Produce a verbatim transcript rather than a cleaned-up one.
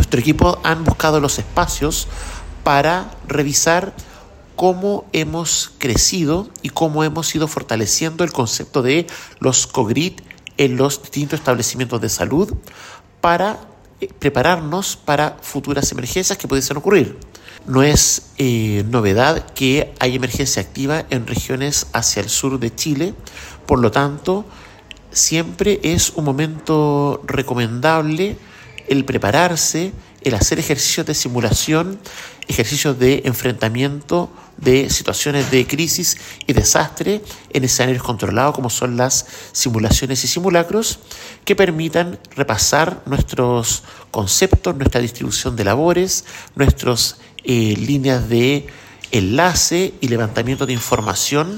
Nuestro equipo han buscado los espacios para revisar cómo hemos crecido y cómo hemos ido fortaleciendo el concepto de los COGRID en los distintos establecimientos de salud para prepararnos para futuras emergencias que pudiesen ocurrir. No es eh, novedad que hay emergencia activa en regiones hacia el sur de Chile, por lo tanto, siempre es un momento recomendable el prepararse, el hacer ejercicios de simulación, ejercicios de enfrentamiento de situaciones de crisis y desastre en escenarios controlados como son las simulaciones y simulacros que permitan repasar nuestros conceptos, nuestra distribución de labores, nuestras eh, líneas de enlace y levantamiento de información